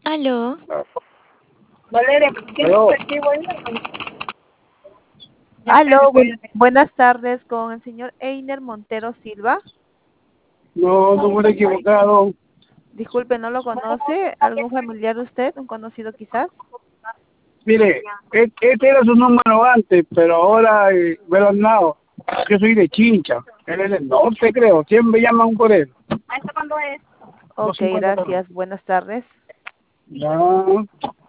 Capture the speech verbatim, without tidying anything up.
Aló. Valeria, ¿qué Aló. efectivo es? Aló, buen- buenas tardes con el señor Einer Montero Silva. No, número equivocado. Disculpe, ¿no lo conoce? ¿Algún familiar de usted? ¿Un conocido quizás? Mire, e- este era su número antes, pero ahora eh, me lo han dado. Yo soy de Chincha, él es del norte, creo. Siempre llaman por él. ¿Esto cuándo es? Ok, cincuenta gracias. Buenas tardes. Ya.